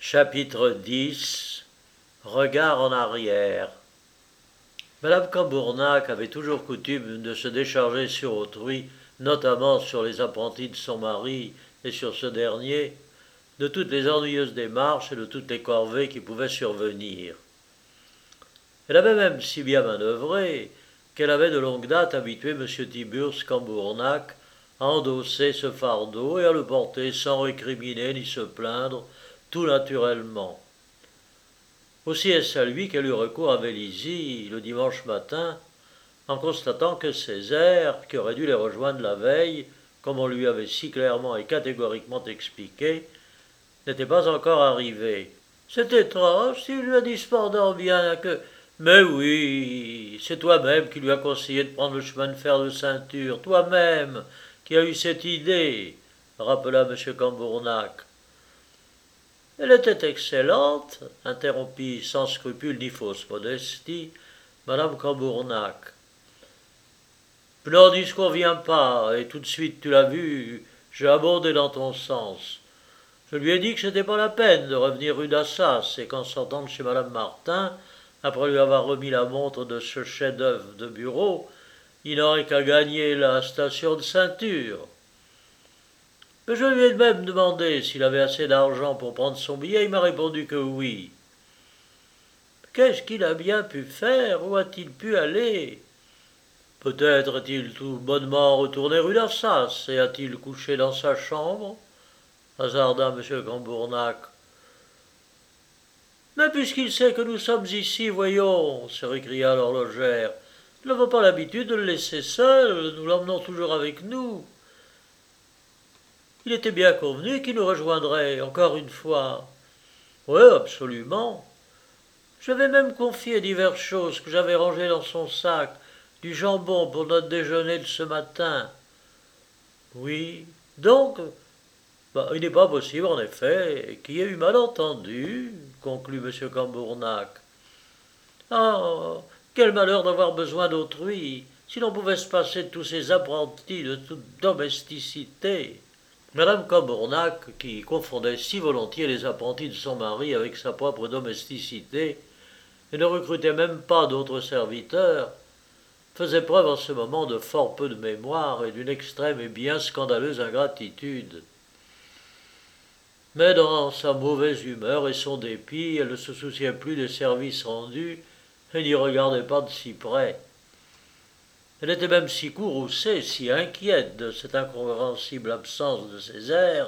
Chapitre 10. Regard en arrière. Madame Cambournac avait toujours coutume de se décharger sur autrui, notamment sur les apprentis de son mari et sur ce dernier, de toutes les ennuyeuses démarches et de toutes les corvées qui pouvaient survenir. Elle avait même si bien manœuvré qu'elle avait de longue date habitué M. Tiburce Cambournac à endosser ce fardeau et à le porter sans récriminer ni se plaindre, tout naturellement. Aussi est-ce à lui qu'elle eut recours à Vélizy le dimanche matin, en constatant que Césaire, qui aurait dû les rejoindre la veille, comme on lui avait si clairement et catégoriquement expliqué, n'était pas encore arrivé. C'est étrange, tu lui as dit cependant bien que... Mais oui, c'est toi-même qui lui as conseillé de prendre le chemin de fer de ceinture, toi-même qui as eu cette idée, rappela M. Cambournac. Elle était excellente, interrompit sans scrupule ni fausse modestie Madame Cambournac. Je n'en disconviens pas, et tout de suite, tu l'as vu, j'ai abondé dans ton sens. Je lui ai dit que c'était pas la peine de revenir rue d'Assas, et qu'en sortant de chez Madame Martin, après lui avoir remis la montre de ce chef-d'œuvre de bureau, il n'aurait qu'à gagner la station de ceinture. Mais je lui ai même demandé s'il avait assez d'argent pour prendre son billet, il m'a répondu que oui. Qu'est-ce qu'il a bien pu faire? Où a-t-il pu aller? Peut-être est-il tout bonnement retourné rue d'Assas et a-t-il couché dans sa chambre? Hasarda M. Cambournac. Mais puisqu'il sait que nous sommes ici, voyons, se récria l'horlogère, nous n'avons pas l'habitude de le laisser seul, nous l'emmenons toujours avec nous. Il était bien convenu qu'il nous rejoindrait, encore une fois. Oui, absolument. J'avais même confié diverses choses que j'avais rangées dans son sac, du jambon pour notre déjeuner de ce matin. Oui, donc, il n'est pas possible, en effet, qu'il y ait eu malentendu, conclut M. Cambournac. Ah, quel malheur d'avoir besoin d'autrui, si l'on pouvait se passer de tous ces apprentis de toute domesticité. Madame Cambournac, qui confondait si volontiers les apprentis de son mari avec sa propre domesticité, et ne recrutait même pas d'autres serviteurs, faisait preuve en ce moment de fort peu de mémoire et d'une extrême et bien scandaleuse ingratitude. Mais dans sa mauvaise humeur et son dépit, elle ne se souciait plus des services rendus et n'y regardait pas de si près. Elle était même si courroucée, si inquiète de cette incompréhensible absence de Césaire,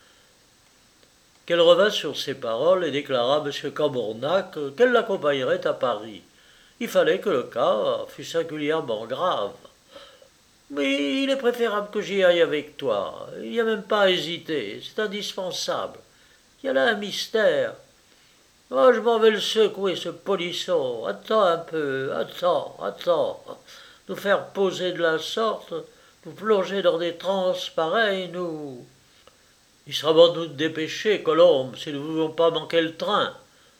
qu'elle revint sur ses paroles et déclara à M. Cambournac qu'elle l'accompagnerait à Paris. Il fallait que le cas fût singulièrement grave. Mais il est préférable que j'y aille avec toi. Il n'y a même pas à hésiter, c'est indispensable. Il y a là un mystère. Oh, je m'en vais le secouer, ce polisson. Attends un peu, attends. Nous faire poser de la sorte, nous plonger dans des transes pareilles, nous... Il sera bon de nous dépêcher, Colombe, si nous ne voulons pas manquer le train.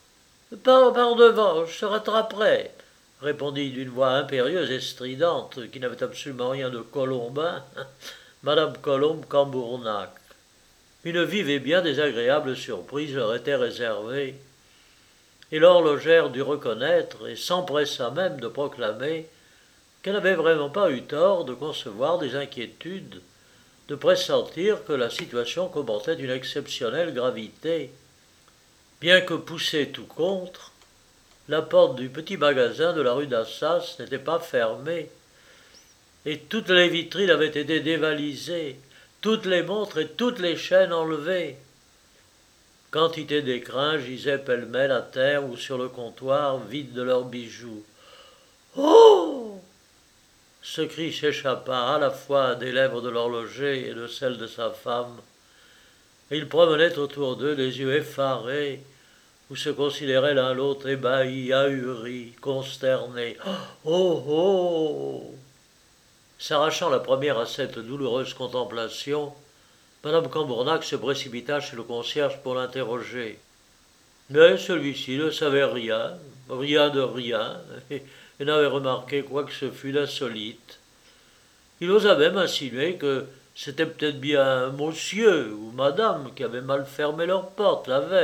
Par devant, je te rattraperai, répondit d'une voix impérieuse et stridente, qui n'avait absolument rien de colombin, Madame Colombe Cambournac. Une vive et bien désagréable surprise leur était réservée, et l'horlogère dut reconnaître, et s'empressa même de proclamer, qu'elle n'avait vraiment pas eu tort de concevoir des inquiétudes, de pressentir que la situation comportait une exceptionnelle gravité. Bien que poussée tout contre, la porte du petit magasin de la rue d'Assas n'était pas fermée, et toutes les vitrines avaient été dévalisées, toutes les montres et toutes les chaînes enlevées. Quantité d'écrins gisaient pêle-mêle à terre ou sur le comptoir, vides de leurs bijoux. « Oh !» Ce cri s'échappa à la fois des lèvres de l'horloger et de celles de sa femme, et ils promenaient autour d'eux des yeux effarés, où se considéraient l'un l'autre ébahis, ahuris, consternés. « Oh, oh !» S'arrachant la première à cette douloureuse contemplation, Madame Cambournac se précipita chez le concierge pour l'interroger. Mais celui-ci ne savait rien de rien, et n'avait remarqué quoi que ce fût d'insolite. Il osa même insinuer que c'était peut-être bien monsieur ou madame qui avaient mal fermé leur porte la veille.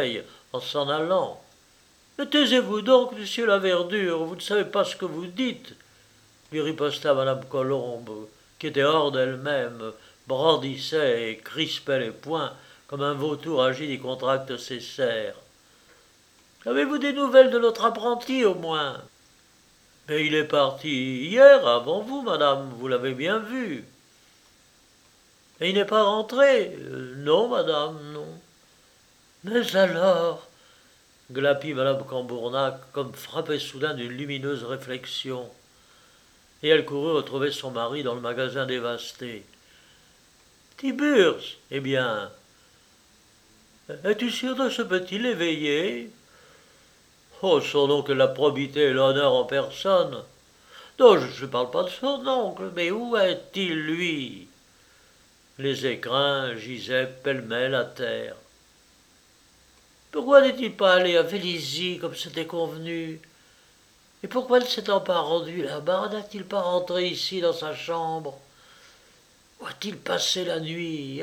en s'en allant. Mais taisez-vous donc, monsieur Laverdure, vous ne savez pas ce que vous dites, lui riposta madame Colombe, qui était hors d'elle-même, brandissait et crispait les poings, comme un vautour agile y contracte ses serres. Avez-vous des nouvelles de notre apprenti, au moins? Mais il est parti hier, avant vous, madame, vous l'avez bien vu. Et il n'est pas rentré? Non, madame, non. Mais alors, glapit madame Cambournac, comme frappée soudain d'une lumineuse réflexion. Et elle courut retrouver son mari dans le magasin dévasté. Tiburce, eh bien, es-tu sûr de ce petit éveillé? Oh, son oncle, la probité et l'honneur en personne. Non, je ne parle pas de son oncle, mais où est-il, lui? Les écrins gisaient pêle-mêle à terre. Pourquoi n'est-il pas allé à Vélizy comme c'était convenu? Et pourquoi ne s'étant pas rendu là-bas, n'a-t-il pas rentré ici dans sa chambre? Où a-t-il passé la nuit?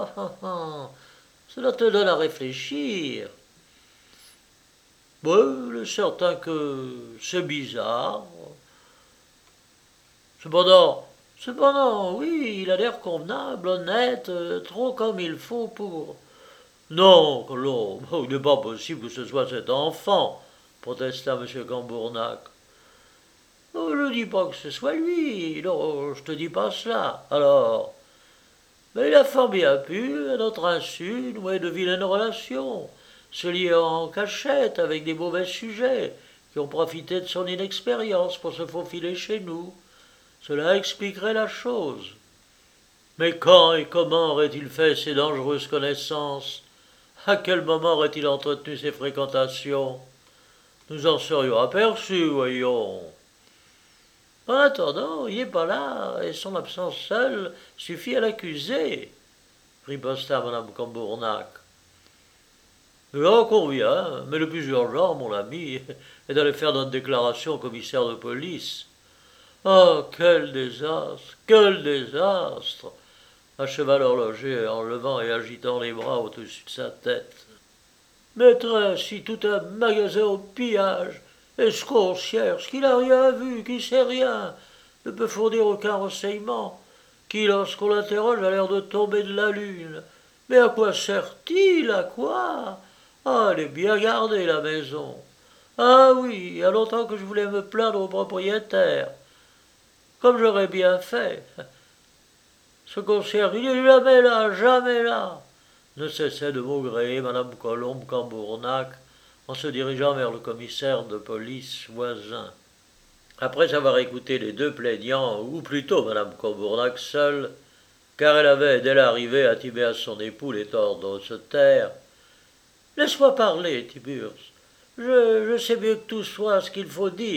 Cela te donne à réfléchir. Oui, il est certain que c'est bizarre. Cependant, oui, il a l'air convenable, honnête, trop comme il faut pour... Non, Colombe, il n'est pas possible que ce soit cet enfant, protesta M. Cambournac. Oh, je ne dis pas que ce soit lui, non, je te dis pas cela. Alors, mais il a fort bien pu, à notre insu, nouer de vilaines relations, se lier en cachette avec des mauvais sujets qui ont profité de son inexpérience pour se faufiler chez nous. Cela expliquerait la chose. Mais quand et comment aurait-il fait ces dangereuses connaissances? À quel moment aurait-il entretenu ces fréquentations? Nous en serions aperçus, voyons. En attendant, il n'est pas là, et son absence seule suffit à l'accuser, riposta madame Cambournac. J'en conviens, mais le plus urgent, mon ami, est d'aller faire notre déclaration au commissaire de police. Oh, quel désastre, quel désastre, acheva l'horloger en levant et agitant les bras au-dessus de sa tête. Mettre ainsi tout un magasin au pillage, et ce concierge qui n'a rien vu, qui sait rien, ne peut fournir aucun renseignement, qui, lorsqu'on l'interroge, a l'air de tomber de la lune. Mais à quoi sert-il? À quoi? Ah, elle est bien gardée, la maison. Ah oui, il y a longtemps que je voulais me plaindre au propriétaire. Comme j'aurais bien fait. Ce concierge, il n'est jamais là, ne cessait de maugréer madame Colombe Cambournac en se dirigeant vers le commissaire de police voisin. Après avoir écouté les deux plaignants, ou plutôt madame Cambournac seule, car elle avait, dès l'arrivée, intimé à son époux les torts de se taire. « Laisse-moi parler, Tiburce. Je sais mieux que tout soit ce qu'il faut dire. »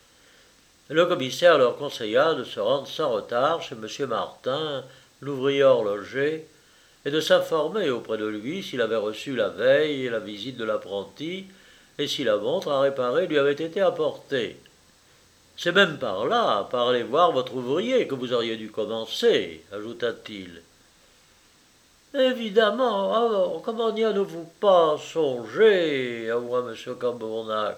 Le commissaire leur conseilla de se rendre sans retard chez M. Martin, l'ouvrier horloger, et de s'informer auprès de lui s'il avait reçu la veille la visite de l'apprenti et si la montre à réparer lui avait été apportée. C'est même par là, par aller voir votre ouvrier, que vous auriez dû commencer, ajouta-t-il. Évidemment, alors, comment n'y avez-vous pas songé, avoua M. Cambournac.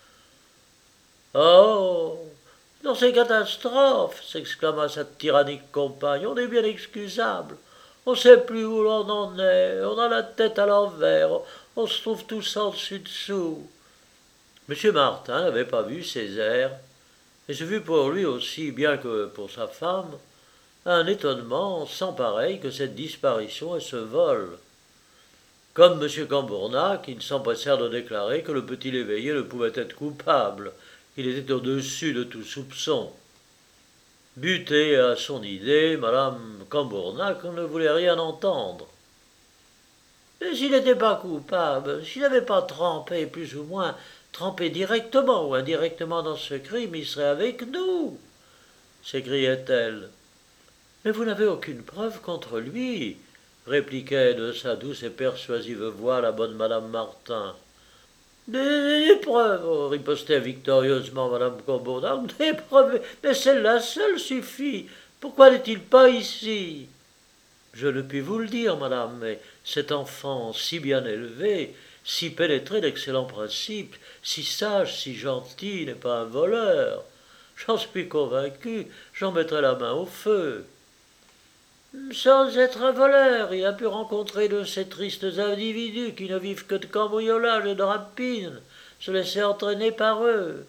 Oh, dans ces catastrophes, s'exclama sa tyrannique compagne, on est bien excusable. On ne sait plus où l'on en est, on a la tête à l'envers, on se trouve tous en dessus-dessous. M. Martin n'avait pas vu Césaire, et ce fut pour lui aussi, bien que pour sa femme, un étonnement sans pareil que cette disparition et ce vol. Comme M. Cambournac, ils s'empressèrent de déclarer que le petit léveillé ne pouvait être coupable, qu'il était au-dessus de tout soupçon. Butée à son idée, madame Cambournac ne voulait rien entendre. Mais s'il n'était pas coupable, s'il n'avait pas trempé, plus ou moins, trempé directement ou indirectement dans ce crime, il serait avec nous, s'écriait-elle. Mais vous n'avez aucune preuve contre lui, répliquait de sa douce et persuasive voix la bonne madame Martin. Des preuves, ripostait victorieusement madame Cambournac, des preuves, mais celle-là seule suffit. Pourquoi n'est-il pas ici? Je ne puis vous le dire, madame, mais cet enfant si bien élevé, si pénétré d'excellents principes, si sage, si gentil, n'est pas un voleur. J'en suis convaincu, j'en mettrai la main au feu. Sans être un voleur, il a pu rencontrer de ces tristes individus qui ne vivent que de cambriolage et de rapines, se laisser entraîner par eux.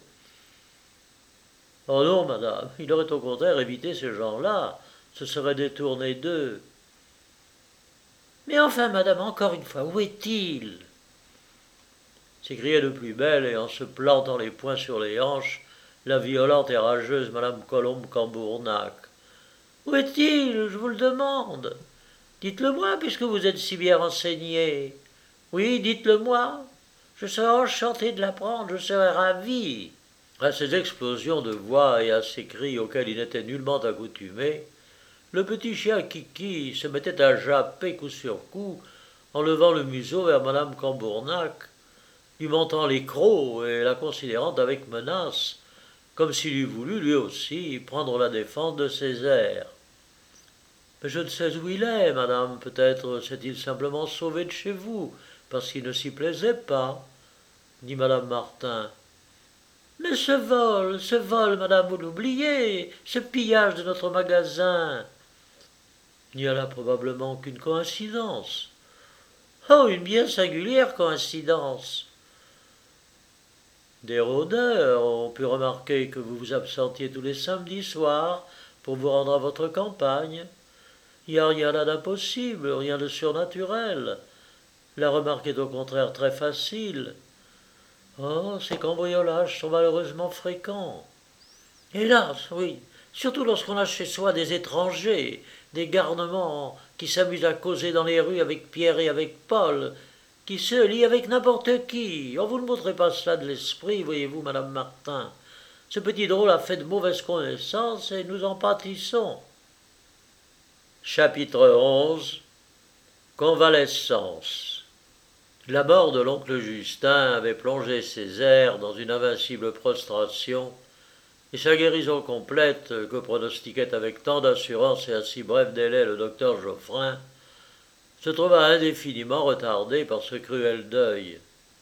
Oh non, madame, il aurait au contraire évité ces gens-là, se serait détourné d'eux. Mais enfin, madame, encore une fois, où est-il s'écriait de plus belle, et en se plantant les poings sur les hanches, la violente et rageuse madame Colombe Cambournac. Où est-il, je vous le demande? Dites-le-moi, puisque vous êtes si bien renseigné. Oui, dites-le-moi. Je serais enchanté de l'apprendre, je serais ravi. À ces explosions de voix et à ces cris auxquels il n'était nullement accoutumé, le petit chien Kiki se mettait à japper coup sur coup, en levant le museau vers madame Cambournac, lui montant les crocs et la considérant avec menace, comme s'il eût voulu, lui aussi, prendre la défense de ses airs. Mais je ne sais où il est, madame, peut-être s'est-il simplement sauvé de chez vous, parce qu'il ne s'y plaisait pas, dit madame Martin. Mais ce vol, madame, vous l'oubliez, ce pillage de notre magasin. Il n'y a là probablement qu'une coïncidence. Oh, une bien singulière coïncidence. Des rôdeurs ont pu remarquer que vous vous absentiez tous les samedis soirs pour vous rendre à votre campagne. Il n'y a rien là d'impossible, rien de surnaturel. La remarque est au contraire très facile. Oh, ces cambriolages sont malheureusement fréquents. Hélas, oui, surtout lorsqu'on a chez soi des étrangers, des garnements qui s'amusent à causer dans les rues avec Pierre et avec Paul, qui se lient avec n'importe qui. Oh, vous ne montrez pas cela de l'esprit, voyez-vous, madame Martin. Ce petit drôle a fait de mauvaises connaissances et nous en pâtissons. Chapitre 11 Convalescence. La mort de l'oncle Justin avait plongé Césaire dans une invincible prostration, et sa guérison complète, que pronostiquait avec tant d'assurance et à si bref délai le docteur Geoffrin, se trouva indéfiniment retardée par ce cruel deuil.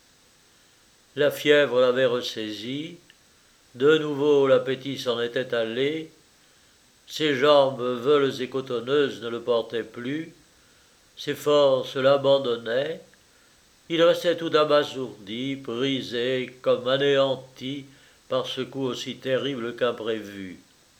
La fièvre l'avait ressaisi, de nouveau l'appétit s'en était allé, ses jambes veules et cotonneuses ne le portaient plus, ses forces l'abandonnaient, il restait tout abasourdi, brisé, comme anéanti par ce coup aussi terrible qu'imprévu.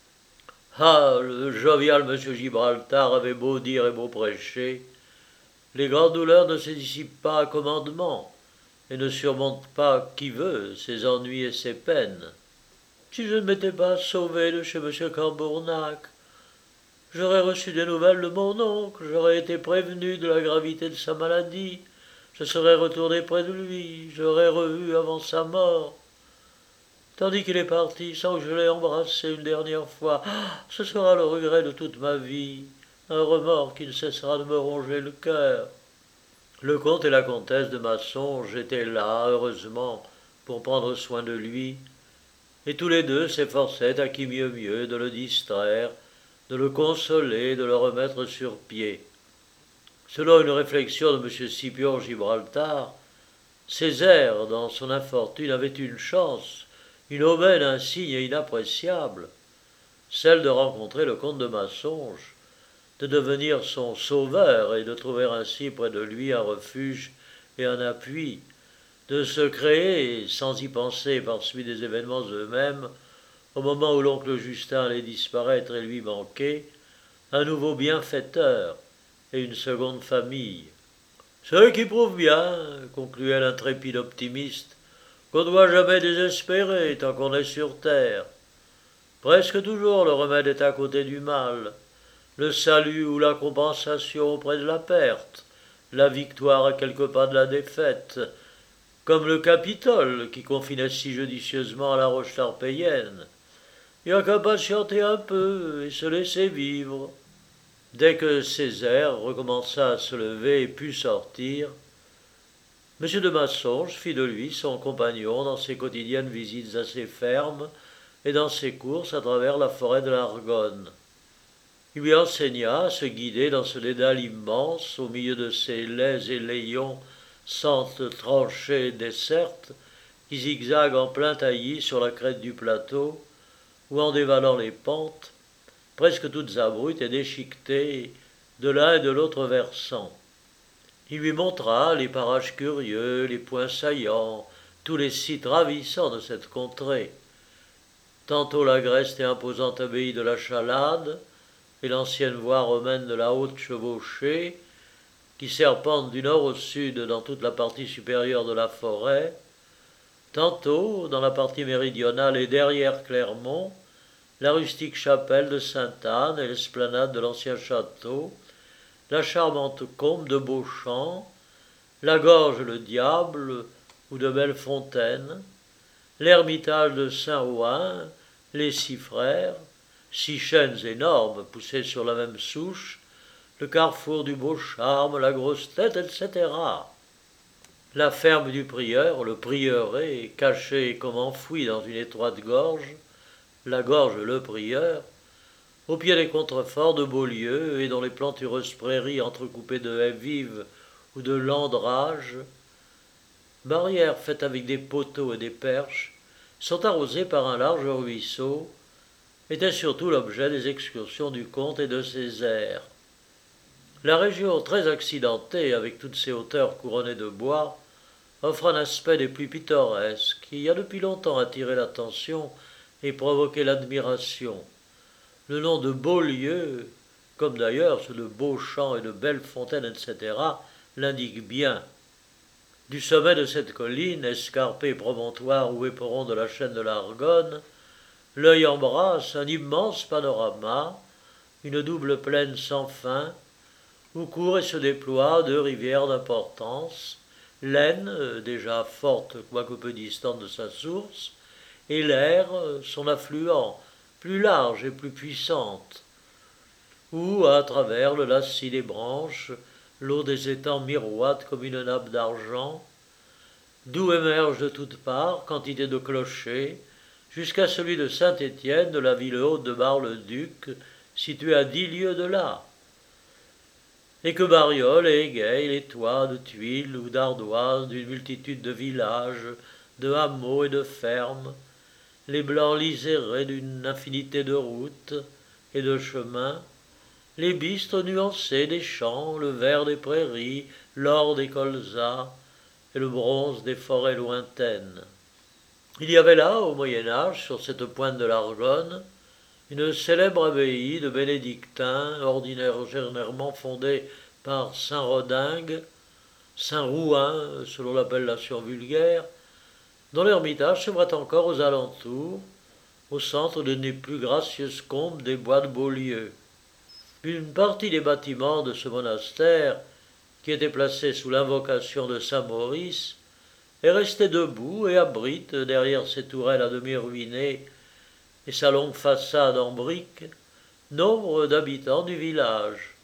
Ah, le jovial M. Gibraltar avait beau dire et beau prêcher, les grandes douleurs ne se dissipent pas à commandement, et ne surmontent pas qui veut ses ennuis et ses peines. Si je ne m'étais pas sauvé de chez M. Cambournac, j'aurais reçu des nouvelles de mon oncle, j'aurais été prévenu de la gravité de sa maladie, je serais retourné près de lui, j'aurais revu avant sa mort. Tandis qu'il est parti sans que je l'aie embrassé une dernière fois, ce sera le regret de toute ma vie, un remords qui ne cessera de me ronger le cœur. Le comte et la comtesse de Massonges étaient là, heureusement, pour prendre soin de lui, et tous les deux s'efforçaient à qui mieux mieux de le distraire, de le consoler, de le remettre sur pied. Selon une réflexion de M. Scipion Gibraltar, Césaire, dans son infortune, avait une chance, une aubaine insigne et inappréciable, celle de rencontrer le comte de Massonges, de devenir son sauveur et de trouver ainsi près de lui un refuge et un appui, de se créer, sans y penser par suite des événements eux-mêmes, au moment où l'oncle Justin allait disparaître et lui manquer, un nouveau bienfaiteur et une seconde famille. Ce qui prouve bien, concluait l'intrépide optimiste, qu'on ne doit jamais désespérer tant qu'on est sur terre. Presque toujours le remède est à côté du mal, le salut ou la compensation auprès de la perte, la victoire à quelques pas de la défaite, comme le Capitole qui confinait si judicieusement à la roche tarpéienne. Il n'y a qu'à patienter un peu et se laisser vivre. Dès que Césaire recommença à se lever et put sortir, M. de Massonges fit de lui son compagnon dans ses quotidiennes visites à ses fermes et dans ses courses à travers la forêt de l'Argonne. Il lui enseigna à se guider dans ce dédale immense, au milieu de ces lais et layons, sentes tranchées et dessertes, qui zigzaguent en plein taillis sur la crête du plateau, ou en dévalant les pentes, presque toutes abruptes et déchiquetées, de l'un et de l'autre versant. Il lui montra les parages curieux, les points saillants, tous les sites ravissants de cette contrée. Tantôt l'agreste et imposante abbaye de la Chalade, et l'ancienne voie romaine de la Haute Chevauchée, qui serpente du nord au sud dans toute la partie supérieure de la forêt, tantôt, dans la partie méridionale et derrière Clermont, la rustique chapelle de Sainte-Anne et l'esplanade de l'ancien château, la charmante combe de Beauchamp, la gorge le Diable ou de belles fontaines, l'ermitage de Saint-Ouen, les six frères, six chênes énormes poussés sur la même souche, le carrefour du Beau-Charme, la grosse tête, etc. La ferme du prieur, le prieuré, caché comme enfoui dans une étroite gorge, la gorge le prieur, au pied des contreforts de Beaulieu et dont les plantureuses prairies entrecoupées de haies vives ou de landrages, barrières faites avec des poteaux et des perches, sont arrosées par un large ruisseau, était surtout l'objet des excursions du comte et de ses airs. La région très accidentée, avec toutes ses hauteurs couronnées de bois, offre un aspect des plus pittoresques, qui a depuis longtemps attiré l'attention et provoqué l'admiration. Le nom de Beaulieu, comme d'ailleurs ceux de Beauchamp et de Bellefontaine, etc., l'indique bien. Du sommet de cette colline, escarpé promontoire ou éperon de la chaîne de l'Argonne, l'œil embrasse un immense panorama, une double plaine sans fin, où courent et se déploient deux rivières d'importance, l'Aisne, déjà forte quoique peu distante de sa source, et l'Aire, son affluent, plus large et plus puissante, où, à travers le lacis des branches, l'eau des étangs miroite comme une nappe d'argent, d'où émergent de toutes parts quantité de clochers, jusqu'à celui de Saint-Étienne de la ville haute de Bar-le-Duc, située à 10 lieues de là, et que bariolent et égayent les toits de tuiles ou d'ardoises d'une multitude de villages, de hameaux et de fermes, les blancs lisérés d'une infinité de routes et de chemins, les bistres nuancés des champs, le vert des prairies, l'or des colzas et le bronze des forêts lointaines. Il y avait là, au Moyen-Âge, sur cette pointe de l'Argonne, une célèbre abbaye de bénédictins, ordinairement fondée par saint Rodingue, saint Rouin, selon l'appellation vulgaire, dont l'ermitage se voit encore aux alentours, au centre d'une des plus gracieuses combes des bois de Beaulieu. Une partie des bâtiments de ce monastère, qui était placé sous l'invocation de saint Maurice, est resté debout et abrite, derrière ses tourelles à demi ruinées et sa longue façade en briques, nombre d'habitants du village.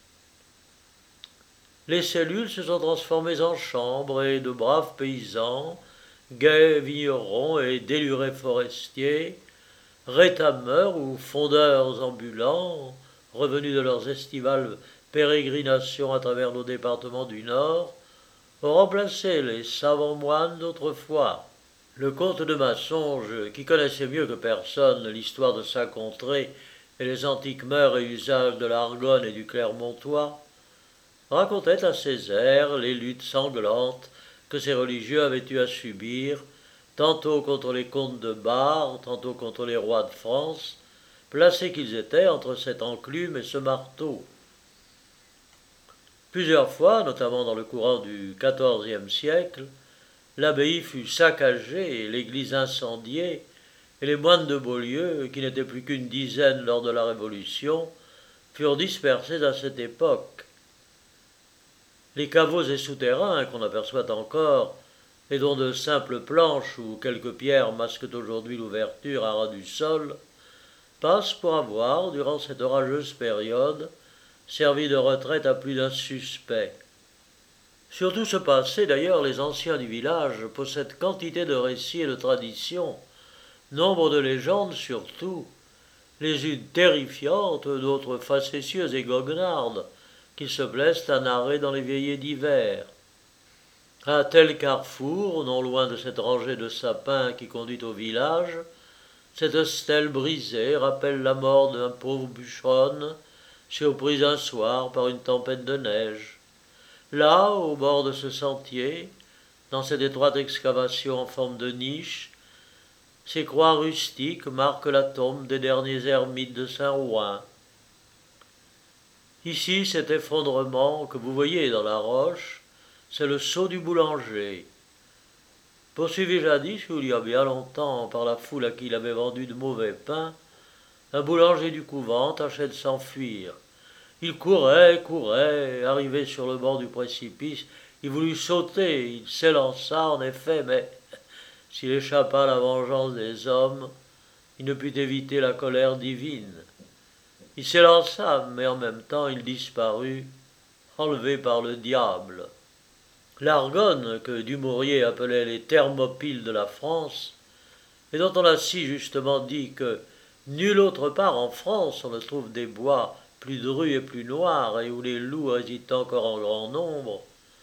Les cellules se sont transformées en chambres et de braves paysans, gais vignerons et délurés forestiers, rétameurs ou fondeurs ambulants, revenus de leurs estivales pérégrinations à travers nos départements du Nord, ont remplacé les savants moines d'autrefois. Le comte de Massonges, qui connaissait mieux que personne l'histoire de sa contrée et les antiques mœurs et usages de l'Argonne et du Clermontois, racontait à ses airs les luttes sanglantes que ces religieux avaient eu à subir, tantôt contre les comtes de Bar, tantôt contre les rois de France, placés qu'ils étaient entre cette enclume et ce marteau. Plusieurs fois, notamment dans le courant du XIVe siècle, l'abbaye fut saccagée et l'église incendiée, et les moines de Beaulieu, qui n'étaient plus qu'une dizaine lors de la Révolution, furent dispersés à cette époque. Les caveaux et souterrains qu'on aperçoit encore, et dont de simples planches ou quelques pierres masquent aujourd'hui l'ouverture à ras du sol, passent pour avoir, durant cette orageuse période, servi de retraite à plus d'un suspect. Sur tout ce passé, d'ailleurs, les anciens du village possèdent quantité de récits et de traditions, nombre de légendes surtout, les unes terrifiantes, d'autres facétieuses et goguenardes, qui se plaisent à narrer dans les veillées d'hiver. À un tel carrefour, non loin de cette rangée de sapins qui conduit au village, cette stèle brisée rappelle la mort d'un pauvre bûcheronne, surprise un soir par une tempête de neige. Là, au bord de ce sentier, dans cette étroite excavation en forme de niche, ces croix rustiques marquent la tombe des derniers ermites de Saint-Ouen. Ici, cet effondrement que vous voyez dans la roche, c'est le sceau du boulanger. Poursuivi jadis, il y a bien longtemps, par la foule à qui il avait vendu de mauvais pain, un boulanger du couvent tâchait de s'enfuir. Il courait, courait, arrivé sur le bord du précipice, il voulut sauter, il s'élança en effet, mais s'il échappa à la vengeance des hommes, il ne put éviter la colère divine. Il s'élança, mais en même temps il disparut, enlevé par le diable. L'Argonne, que Dumouriez appelait les Thermopyles de la France, et dont on a si justement dit que nulle autre part en France on ne trouve des bois plus drus et plus noirs, et où les loups résident encore en grand nombre,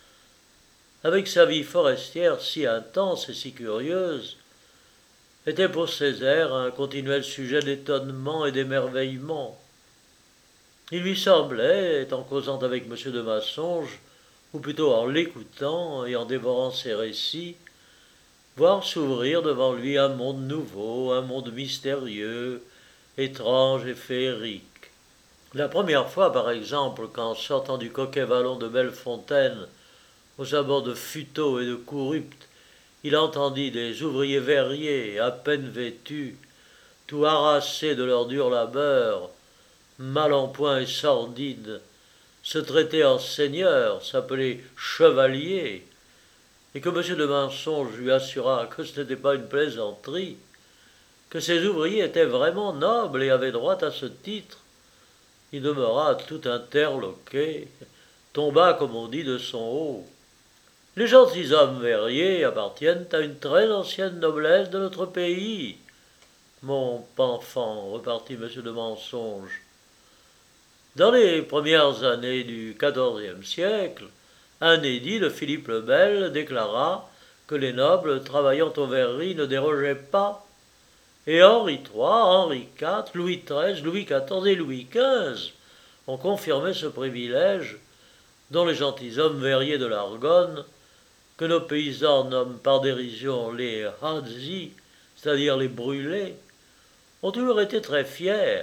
avec sa vie forestière si intense et si curieuse, était pour Césaire un continuel sujet d'étonnement et d'émerveillement. Il lui semblait, en causant avec M. de Massonge, ou plutôt en l'écoutant et en dévorant ses récits, voir s'ouvrir devant lui un monde nouveau, un monde mystérieux, étrange et féerique. La première fois, par exemple, qu'en sortant du coquet vallon de Bellefontaine, aux abords de Futeaux et de Courrupte, il entendit des ouvriers verriers, à peine vêtus, tout harassés de leur dur labeur, mal en point et sordides, se traiter en seigneur, s'appeler chevalier, et que M. de Mensonge lui assura que ce n'était pas une plaisanterie, que ces ouvriers étaient vraiment nobles et avaient droit à ce titre, il demeura tout interloqué, tomba, comme on dit, de son haut. Les gentilshommes verriers appartiennent à une très ancienne noblesse de notre pays. Mon enfant, repartit M. de Mensonge, dans les premières années du XIVe siècle, un édit de Philippe le Bel déclara que les nobles travaillant aux verreries ne dérogeaient pas, et Henri III, Henri IV, Louis XIII, Louis XIV et Louis XV ont confirmé ce privilège dont les gentilshommes verriers de l'Argonne, que nos paysans nomment par dérision les Hadzi, c'est-à-dire les brûlés, ont toujours été très fiers.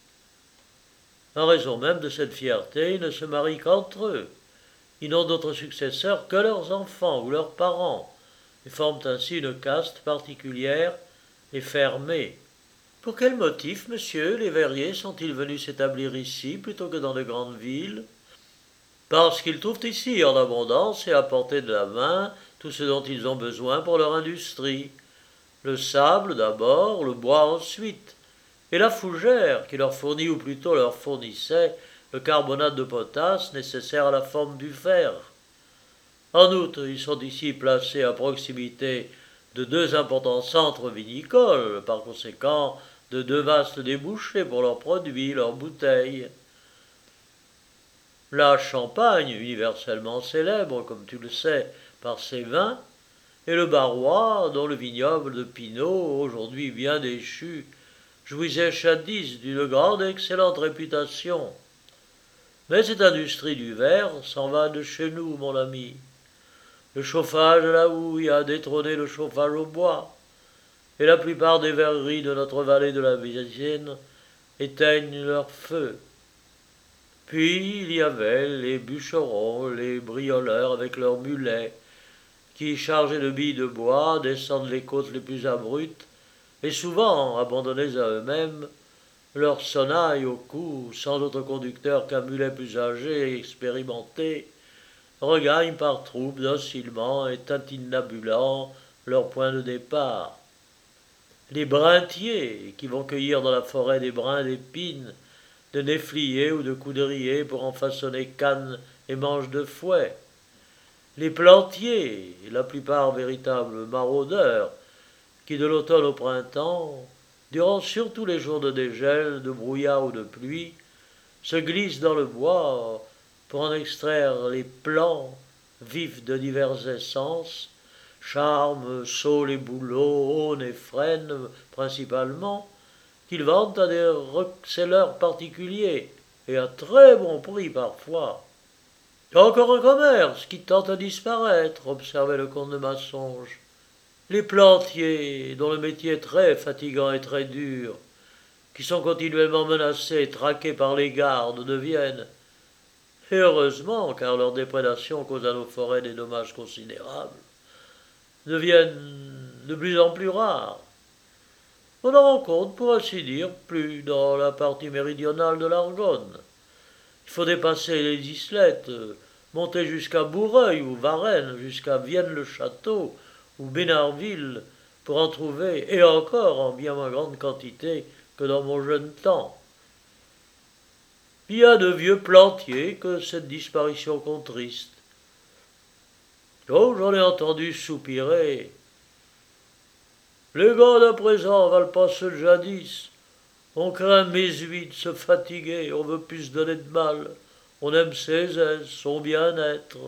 En raison même de cette fierté, ils ne se marient qu'entre eux. Ils n'ont d'autres successeurs que leurs enfants ou leurs parents, et forment ainsi une caste particulière et fermée. Pour quel motif, monsieur, les verriers sont-ils venus s'établir ici plutôt que dans de grandes villes? Parce qu'ils trouvent ici en abondance et à portée de la main tout ce dont ils ont besoin pour leur industrie. Le sable d'abord, le bois ensuite, et la fougère qui leur fournit, ou plutôt leur fournissait, le carbonate de potasse nécessaire à la forme du fer. En outre, ils sont ici placés à proximité de deux importants centres vinicoles, par conséquent de deux vastes débouchés pour leurs produits, leurs bouteilles. La Champagne, universellement célèbre, comme tu le sais, par ses vins, et le Barrois, dont le vignoble de Pinot, aujourd'hui bien déchu, jouissait jadis d'une grande et excellente réputation. Mais cette industrie du verre s'en va de chez nous, mon ami. Le chauffage à la houille a détrôné le chauffage au bois, et la plupart des verreries de notre vallée de la Vienne éteignent leur feu. Puis il y avait les bûcherons, les brioleurs avec leurs mulets, qui, chargés de billes de bois, descendent les côtes les plus abruptes, et souvent, abandonnés à eux-mêmes, leur sonnaille au cou, sans autre conducteur qu'un mulet plus âgé et expérimenté, regagnent par troupes docilement et tintinabulant leur point de départ. Les brintiers, qui vont cueillir dans la forêt des brins d'épines, de néfliers ou de coudriers pour en façonner cannes et manches de fouet. Les plantiers, la plupart véritables maraudeurs, qui de l'automne au printemps durant surtout les jours de dégel, de brouillard ou de pluie, se glisse dans le bois pour en extraire les plants vifs de diverses essences, charmes, saules et bouleaux, aulnes et frênes principalement, qu'ils vendent à des rock'sellers particuliers, et à très bon prix parfois. Encore un commerce qui tente à disparaître, observait le comte de Massonge. Les plantiers, dont le métier est très fatigant et très dur, qui sont continuellement menacés et traqués par les gardes de Vienne. Et heureusement, car leur déprédation cause à nos forêts des dommages considérables, deviennent de plus en plus rares. On en rencontre, pour ainsi dire, plus dans la partie méridionale de l'Argonne. Il faut dépasser les Islettes, monter jusqu'à Boureuil ou Varennes, jusqu'à Vienne-le-Château ou Bénarville, pour en trouver, et encore en bien moins grande quantité que dans mon jeune temps. Il y a de vieux plantiers que cette disparition contriste. Oh, j'en ai entendu soupirer. Les gars d'à présent valent pas ceux de jadis. On craint mes de se fatiguer, on veut plus se donner de mal. On aime ses aises, son bien-être.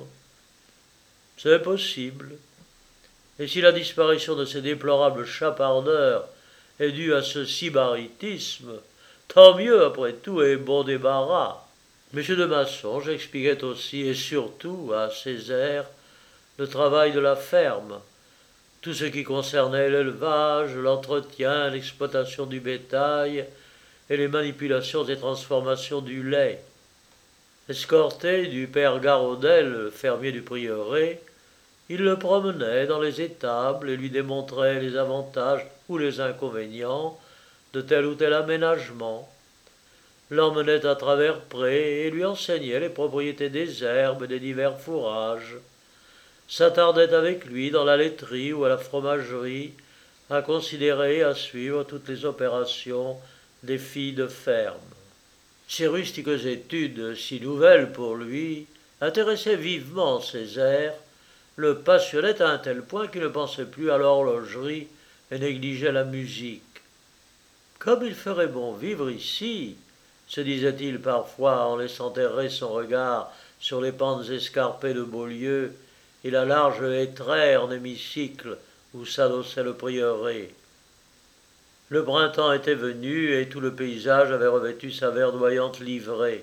C'est possible. Et si la disparition de ces déplorables chapardeurs est due à ce sybaritisme, tant mieux après tout et bon débarras. M. de Masson expliquait aussi et surtout à Césaire le travail de la ferme, tout ce qui concernait l'élevage, l'entretien, l'exploitation du bétail et les manipulations et transformations du lait. Escorté du père Garodel, fermier du prieuré, il le promenait dans les étables et lui démontrait les avantages ou les inconvénients de tel ou tel aménagement, l'emmenait à travers prés et lui enseignait les propriétés des herbes et des divers fourrages, s'attardait avec lui dans la laiterie ou à la fromagerie, à considérer et à suivre toutes les opérations des filles de ferme. Ces rustiques études, si nouvelles pour lui, intéressaient vivement Césaire, le passionnaient à un tel point qu'il ne pensait plus à l'horlogerie et négligeait la musique. Comme il ferait bon vivre ici, se disait-il parfois en laissant errer son regard sur les pentes escarpées de Beaulieu et la large hêtraie en hémicycle où s'adossait le prieuré. Le printemps était venu et tout le paysage avait revêtu sa verdoyante livrée.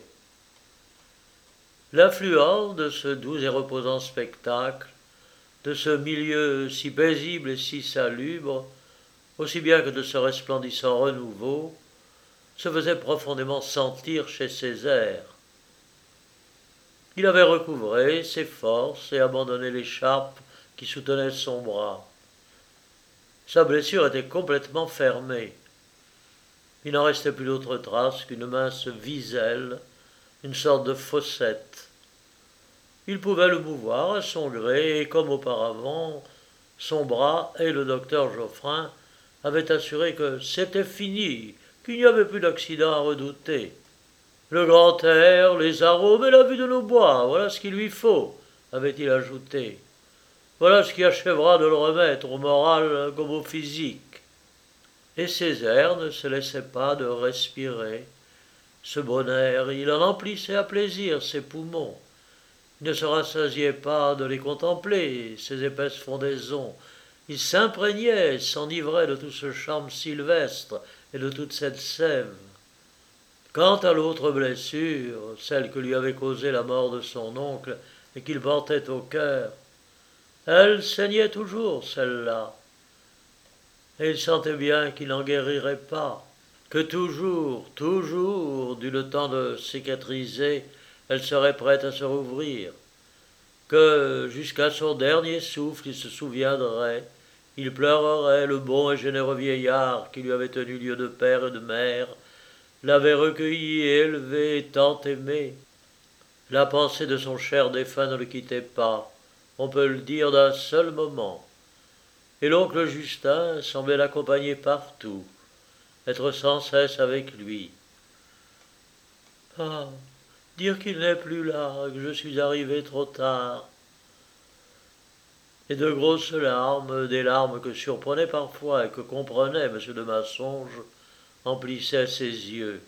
L'affluence de ce doux et reposant spectacle, de ce milieu si paisible et si salubre, aussi bien que de ce resplendissant renouveau, se faisait profondément sentir chez Césaire. Il avait recouvré ses forces et abandonné l'écharpe qui soutenait son bras. Sa blessure était complètement fermée. Il n'en restait plus d'autre trace qu'une mince viselle, une sorte de fossette. Il pouvait le mouvoir à son gré et, comme auparavant, son bras et le docteur Geoffrin avaient assuré que c'était fini, qu'il n'y avait plus d'accident à redouter. Le grand air, les arômes et la vue de nos bois, voilà ce qu'il lui faut, avait-il ajouté. Voilà ce qui achèvera de le remettre au moral comme au physique. Et Césaire ne se laissait pas de respirer. Ce bon air, il en emplissait à plaisir ses poumons. Il ne se rassasiait pas de les contempler, ces épaisses fondaisons. Il s'imprégnait, s'enivrait de tout ce charme sylvestre et de toute cette sève. Quant à l'autre blessure, celle que lui avait causée la mort de son oncle et qu'il portait au cœur, elle saignait toujours, celle-là. Et il sentait bien qu'il n'en guérirait pas, que toujours, dût le temps de cicatriser, elle serait prête à se rouvrir, que jusqu'à son dernier souffle il se souviendrait, il pleurerait le bon et généreux vieillard qui lui avait tenu lieu de père et de mère, l'avait recueilli et élevé et tant aimé. La pensée de son cher défunt ne le quittait pas, on peut le dire d'un seul moment. Et l'oncle Justin semblait l'accompagner partout, être sans cesse avec lui. Ah, dire qu'il n'est plus là, que je suis arrivé trop tard. et de grosses larmes, des larmes que surprenaient parfois et que comprenait M. de Massonge, emplissaient ses yeux.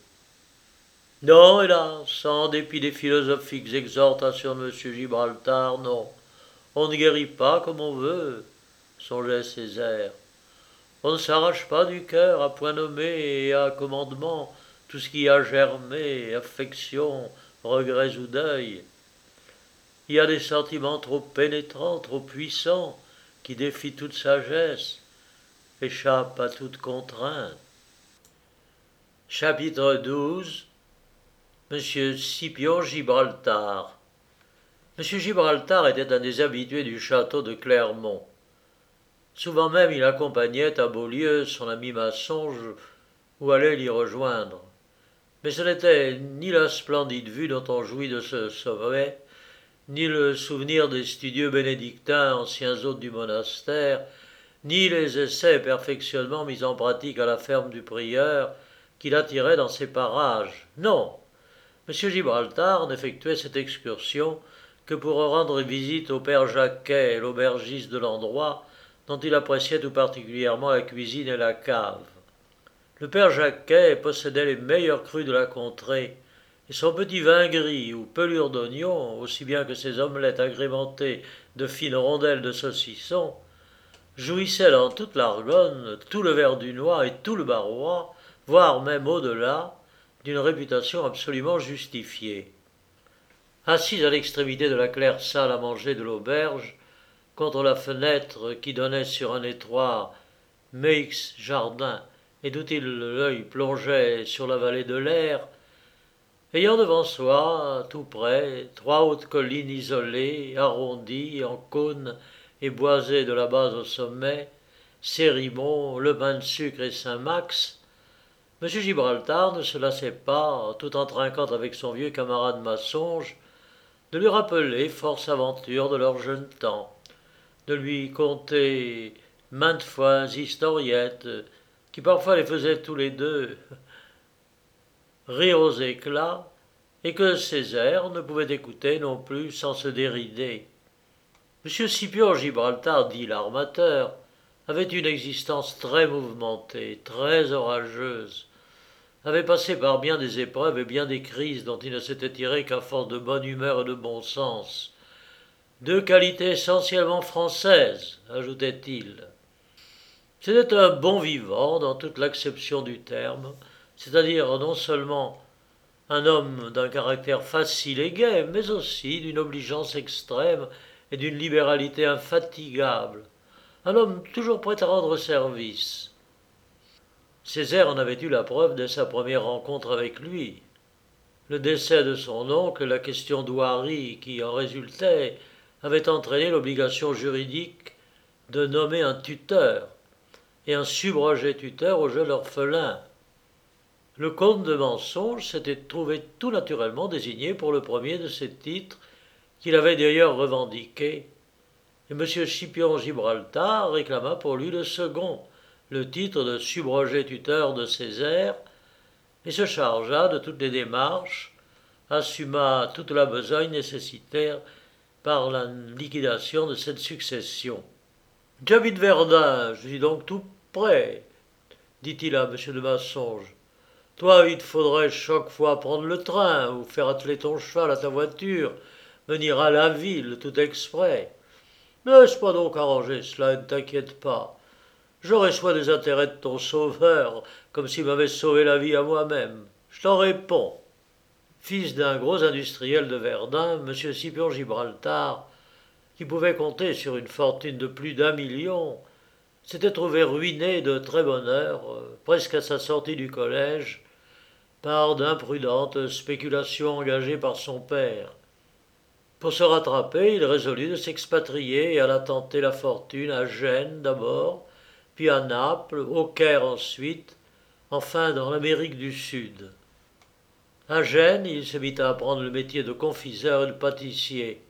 Non, hélas, en dépit des philosophiques exhortations de M. Gibraltar, non, on ne guérit pas comme on veut, songeait Césaire. On ne s'arrache pas du cœur à point nommé et à commandement tout ce qui a germé, affection, regrets ou deuil. Il y a des sentiments trop pénétrants, trop puissants, qui défient toute sagesse, échappent à toute contrainte. Chapitre 12. Monsieur Scipion Gibraltar. Monsieur Gibraltar était un des habitués du château de Clermont. Souvent même il accompagnait à Beaulieu son ami Massonge ou allait l'y rejoindre. Mais ce n'était ni la splendide vue dont on jouit de ce sommet, ni le souvenir des studieux bénédictins, anciens hôtes du monastère, ni les essais et perfectionnements mis en pratique à la ferme du prieur qui l'attiraient dans ces parages. Non, M. Gibraltar n'effectuait cette excursion que pour rendre visite au père Jacquet, l'aubergiste de l'endroit, dont il appréciait tout particulièrement la cuisine et la cave. Le père Jacquet possédait les meilleurs crus de la contrée, et son petit vin gris ou pelure d'oignon, aussi bien que ses omelettes agrémentées de fines rondelles de saucisson, jouissait dans toute l'Argonne, tout le Verdunois et tout le Barrois, voire même au-delà, d'une réputation absolument justifiée. Assis à l'extrémité de la claire salle à manger de l'auberge, contre la fenêtre qui donnait sur un étroit meix jardin et d'où l'œil plongeait sur la vallée de l'Aire, ayant devant soi, tout près, trois hautes collines isolées, arrondies, en cônes et boisées de la base au sommet, Cérimont, Le Bain de Sucre et Saint-Max, M. Gibraltar ne se lassait pas, tout en trinquant avec son vieux camarade Massonge, de lui rappeler force aventures de leur jeune temps, de lui conter maintes fois historiettes, qui parfois les faisaient tous les deux rire aux éclats, et que Césaire ne pouvait écouter non plus sans se dérider. M. Scipion Gibraltar, dit l'armateur, avait une existence très mouvementée, très orageuse, avait passé par bien des épreuves et bien des crises dont il ne s'était tiré qu'à force de bonne humeur et de bon sens. Deux qualités essentiellement françaises, ajoutait-il. C'était un bon vivant dans toute l'acception du terme, c'est-à-dire non seulement un homme d'un caractère facile et gai, mais aussi d'une obligeance extrême et d'une libéralité infatigable, un homme toujours prêt à rendre service. Césaire en avait eu la preuve dès sa première rencontre avec lui. Le décès de son oncle, la question d'Ouari qui en résultait, avait entraîné l'obligation juridique de nommer un tuteur, et un subrogé tuteur au jeune orphelin. Le comte de Massonge s'était trouvé tout naturellement désigné pour le premier de ces titres, qu'il avait d'ailleurs revendiqué, et M. Scipion Gibraltar réclama pour lui le second, le titre de subrogé tuteur de Césaire, et se chargea de toutes les démarches, assuma toute la besogne nécessaire par la liquidation de cette succession. « J'habite Verdun, je suis donc tout prêt, dit-il à M. de Massonge. Toi, il te faudrait chaque fois prendre le train ou faire atteler ton cheval à ta voiture, venir à la ville tout exprès. N'est-ce pas donc arrangé cela, ne t'inquiète pas. J'aurais soin des intérêts de ton sauveur, comme s'il m'avait sauvé la vie à moi-même. Je t'en réponds. » Fils d'un gros industriel de Verdun, M. Scipion Gibraltar, qui pouvait compter sur une fortune de plus d'1 million, s'était trouvé ruiné de très bonne heure, presque à sa sortie du collège, par d'imprudentes spéculations engagées par son père. Pour se rattraper, il résolut de s'expatrier et alla tenter la fortune à Gênes d'abord, puis à Naples, au Caire ensuite, enfin dans l'Amérique du Sud. À Gênes, il se mit à apprendre le métier de confiseur et de pâtissier.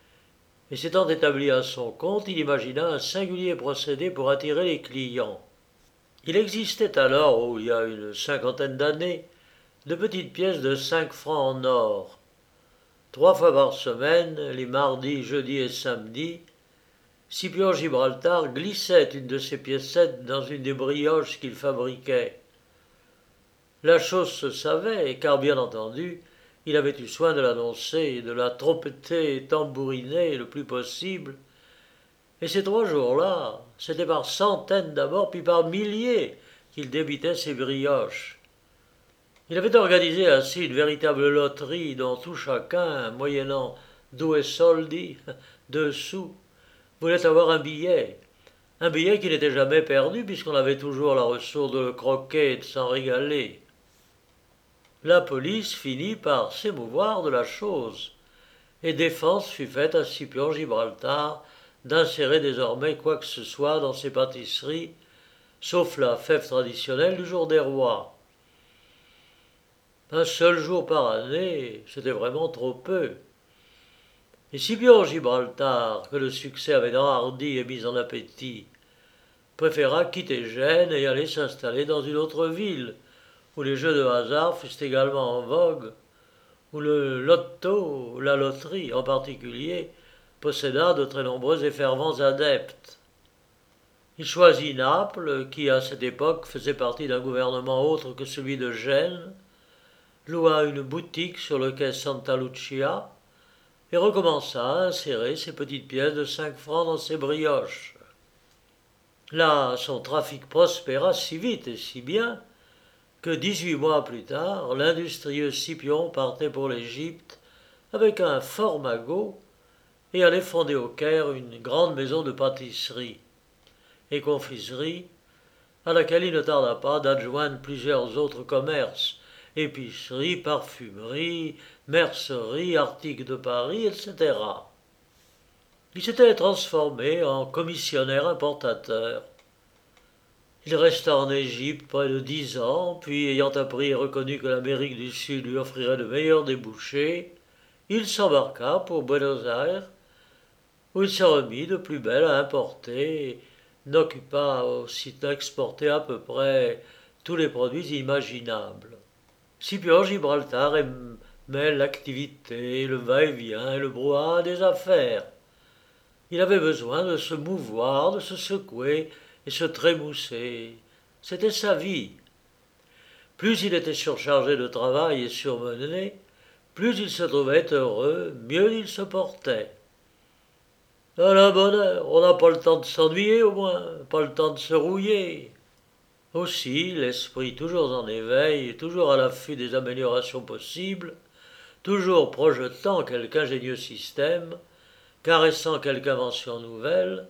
Et s'étant établi à son compte, il imagina un singulier procédé pour attirer les clients. Il existait alors, il y a une cinquantaine d'années, de petites pièces de 5 francs en or. 3 fois par semaine, les mardis, jeudis et samedis, Scipion Gibraltar glissait une de ses piécettes dans une des brioches qu'il fabriquait. La chose se savait, car bien entendu, il avait eu soin de l'annoncer, de la trompeter et tambouriner le plus possible. Et ces 3 jours-là, c'était par centaines d'abord, puis par milliers qu'il débitait ses brioches. Il avait organisé ainsi une véritable loterie dont tout chacun, moyennant 2 soldi, 2 sous, voulait avoir un billet qui n'était jamais perdu puisqu'on avait toujours la ressource de le croquer et de s'en régaler. La police finit par s'émouvoir de la chose, et défense fut faite à Scipion Gibraltar d'insérer désormais quoi que ce soit dans ses pâtisseries, sauf la fève traditionnelle du jour des rois. Un seul jour par année, c'était vraiment trop peu. Et Scipion Gibraltar, que le succès avait enhardi et mis en appétit, préféra quitter Gênes et aller s'installer dans une autre ville, où les jeux de hasard fussent également en vogue, où le loto, la loterie en particulier, posséda de très nombreux et fervents adeptes. Il choisit Naples, qui à cette époque faisait partie d'un gouvernement autre que celui de Gênes, loua une boutique sur le quai Santa Lucia et recommença à insérer ses petites pièces de 5 francs dans ses brioches. Là, son trafic prospéra si vite et si bien que 18 mois plus tard, l'industrieux Scipion partait pour l'Égypte avec un fort magot et allait fonder au Caire une grande maison de pâtisserie et confiserie à laquelle il ne tarda pas d'adjoindre plusieurs autres commerces, épicerie, parfumerie, mercerie, articles de Paris, etc. Il s'était transformé en commissionnaire importateur. Il resta en Égypte près de 10 ans, puis ayant appris et reconnu que l'Amérique du Sud lui offrirait de meilleurs débouchés, il s'embarqua pour Buenos Aires, où il se remit de plus belle à importer, n'occupa aussi d'exporter à peu près tous les produits imaginables. Scipion Gibraltar aimait l'activité, le va-et-vient et le brouhaha des affaires. Il avait besoin de se mouvoir, de se secouer et se trémousser. C'était sa vie. Plus il était surchargé de travail et surmené, plus il se trouvait heureux, mieux il se portait. À la bonne heure, on n'a pas le temps de s'ennuyer au moins, pas le temps de se rouiller. Aussi, l'esprit toujours en éveil, toujours à l'affût des améliorations possibles, toujours projetant quelque ingénieux système, caressant quelque invention nouvelle,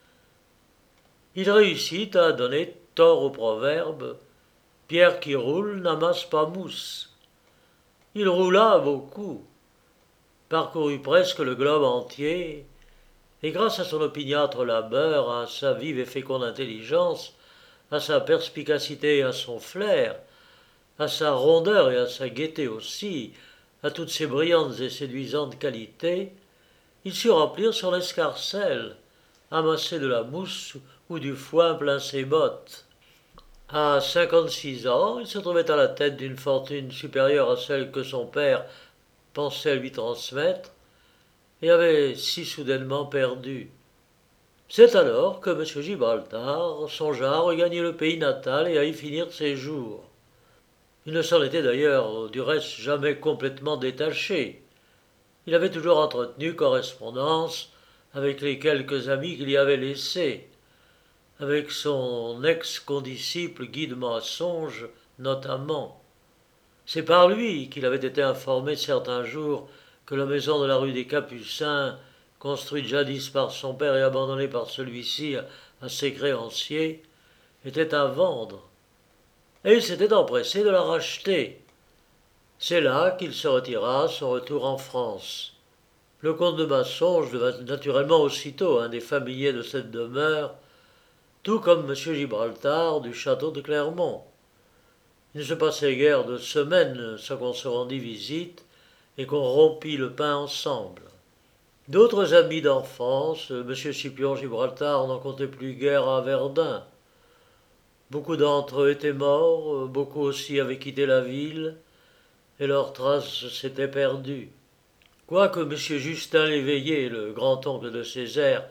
il réussit à donner tort au proverbe « Pierre qui roule n'amasse pas mousse ». Il roula beaucoup, parcourut presque le globe entier, et grâce à son opiniâtre labeur, à sa vive et féconde intelligence, à sa perspicacité et à son flair, à sa rondeur et à sa gaieté aussi, à toutes ses brillantes et séduisantes qualités, il sut remplir son escarcelle, amasser de la mousse ou du foin plein ses bottes. À 56 ans, il se trouvait à la tête d'une fortune supérieure à celle que son père pensait lui transmettre, et avait si soudainement perdu. C'est alors que M. Gibraltar songea à regagner le pays natal et à y finir ses jours. Il ne s'en était d'ailleurs du reste jamais complètement détaché. Il avait toujours entretenu correspondance avec les quelques amis qu'il y avait laissés, avec son ex-condisciple Guy de Massonge notamment. C'est par lui qu'il avait été informé certains jours que la maison de la rue des Capucins, construite jadis par son père et abandonnée par celui-ci à ses créanciers, était à vendre, et il s'était empressé de la racheter. C'est là qu'il se retira à son retour en France. Le comte de Massonge devint naturellement aussitôt un des familiers de cette demeure, tout comme M. Gibraltar du château de Clermont. Il ne se passait guère de semaines sans qu'on se rendît visite et qu'on rompît le pain ensemble. D'autres amis d'enfance, M. Scipion Gibraltar n'en comptait plus guère à Verdun. Beaucoup d'entre eux étaient morts, beaucoup aussi avaient quitté la ville, et leurs traces s'étaient perdues. Quoique M. Justin Léveillé, le grand-oncle de Césaire,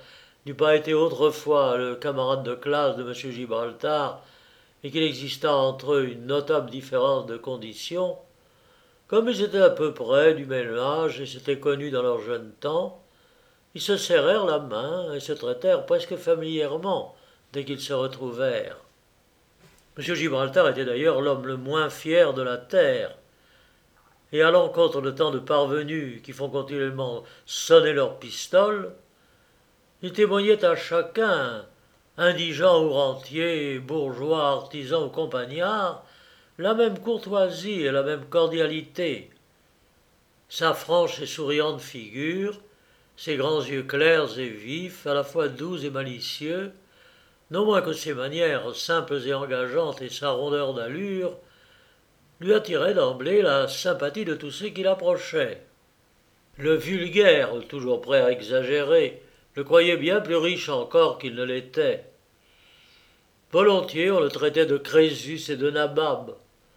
n'eût pas été autrefois le camarade de classe de M. Gibraltar, et qu'il exista entre eux une notable différence de conditions, comme ils étaient à peu près du même âge et s'étaient connus dans leur jeune temps, ils se serrèrent la main et se traitèrent presque familièrement dès qu'ils se retrouvèrent. M. Gibraltar était d'ailleurs l'homme le moins fier de la terre, et à l'encontre de tant de parvenus qui font continuellement sonner leurs pistoles, il témoignait à chacun, indigent ou rentier, bourgeois, artisan ou compagnard, la même courtoisie et la même cordialité. Sa franche et souriante figure, ses grands yeux clairs et vifs, à la fois doux et malicieux, non moins que ses manières simples et engageantes et sa rondeur d'allure, lui attiraient d'emblée la sympathie de tous ceux qui l'approchaient. Le vulgaire, toujours prêt à exagérer, le croyait bien plus riche encore qu'il ne l'était. Volontiers on le traitait de Crésus et de Nabab.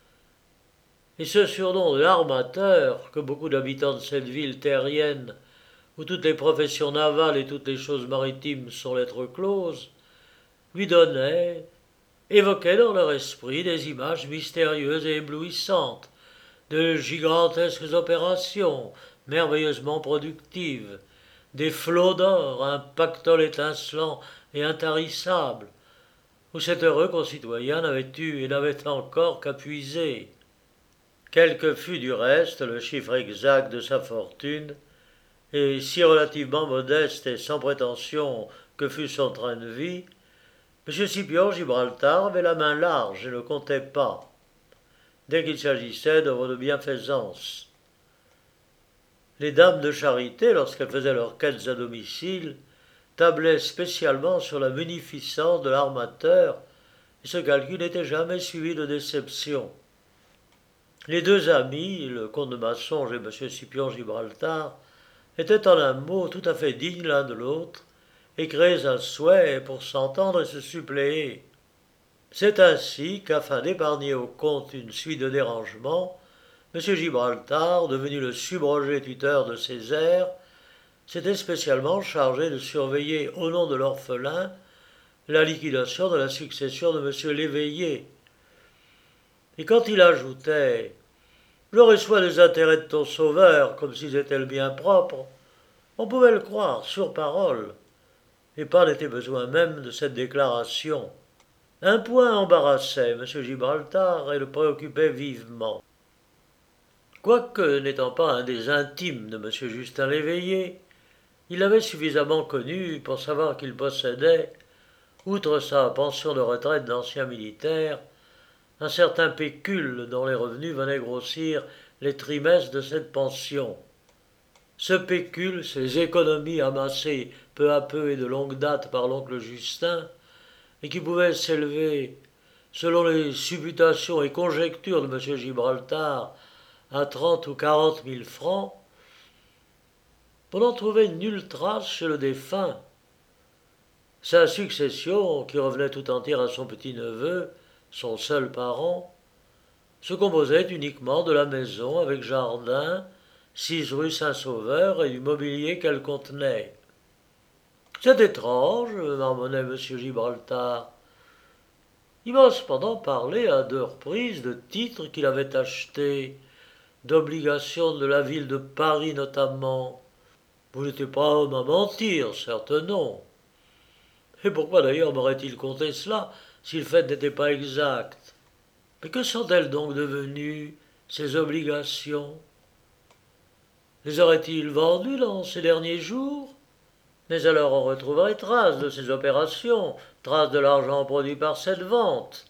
Et ce surnom de l'armateur, que beaucoup d'habitants de cette ville terrienne, où toutes les professions navales et toutes les choses maritimes sont lettres closes, lui donnait, évoquait dans leur esprit des images mystérieuses et éblouissantes, de gigantesques opérations merveilleusement productives, des flots d'or, un pactole étincelant et intarissable, où cet heureux concitoyen n'avait eu et n'avait encore qu'à puiser. Quel que fût du reste le chiffre exact de sa fortune, et si relativement modeste et sans prétention que fût son train de vie, M. Scipion Gibraltar avait la main large et ne comptait pas, dès qu'il s'agissait d'œuvres de bienfaisance. Les dames de charité, lorsqu'elles faisaient leurs quêtes à domicile, tablaient spécialement sur la munificence de l'armateur, et ce calcul n'était jamais suivi de déception. Les deux amis, le comte de Massonge et M. Scipion Gibraltar, étaient en un mot tout à fait dignes l'un de l'autre, et créés à souhait pour s'entendre et se suppléer. C'est ainsi qu'afin d'épargner au comte une suite de dérangements, M. Gibraltar, devenu le subrogé tuteur de Césaire, s'était spécialement chargé de surveiller au nom de l'orphelin la liquidation de la succession de M. l'éveillé. Et quand il ajoutait « J'aurais soin des intérêts de ton sauveur comme s'ils étaient le bien propre », on pouvait le croire sur parole, et pas n'était besoin même de cette déclaration. Un point embarrassait M. Gibraltar et le préoccupait vivement. Quoique n'étant pas un des intimes de M. Justin l'éveillé, il l'avait suffisamment connu pour savoir qu'il possédait, outre sa pension de retraite d'ancien militaire, un certain pécule dont les revenus venaient grossir les trimestres de cette pension. Ce pécule, ces économies amassées peu à peu et de longue date par l'oncle Justin, et qui pouvaient s'élever, selon les supputations et conjectures de M. Gibraltar, à 30 ou 40 000 francs, on n'en trouvait nulle trace chez le défunt. Sa succession, qui revenait tout entière à son petit-neveu, son seul parent, se composait uniquement de la maison avec jardin, 6 rue Saint-Sauveur et du mobilier qu'elle contenait. C'est étrange, marmonnait M. Gibraltar. Il m'a cependant parlé à 2 reprises de titres qu'il avait achetés, d'obligations de la ville de Paris notamment. Vous n'étiez pas homme à mentir, certes non. Et pourquoi d'ailleurs m'aurait-il conté cela si le fait n'était pas exact? Mais que sont-elles donc devenues, ces obligations? Les aurait-il vendues dans ces derniers jours? Mais alors on retrouverait trace de ces opérations, trace de l'argent produit par cette vente.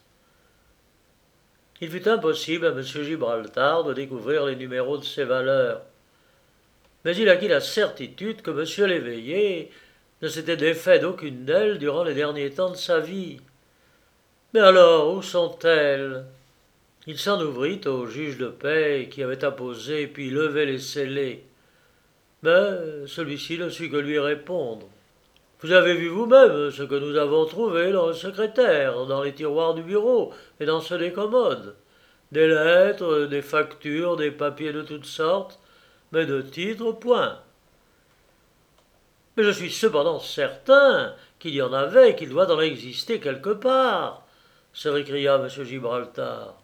Il fut impossible à M. Gibraltar de découvrir les numéros de ces valeurs. Mais il acquit la certitude que M. l'éveillé ne s'était défait d'aucune d'elles durant les derniers temps de sa vie. Mais alors, où sont-elles? Il s'en ouvrit au juge de paix qui avait apposé puis levé les scellés. Mais celui-ci ne sut que lui répondre. Vous avez vu vous-même ce que nous avons trouvé dans le secrétaire, dans les tiroirs du bureau et dans ceux des commodes. Des lettres, des factures, des papiers de toutes sortes, mais de titres, point. Mais je suis cependant certain qu'il y en avait, qu'il doit en exister quelque part, se récria M. Gibraltar.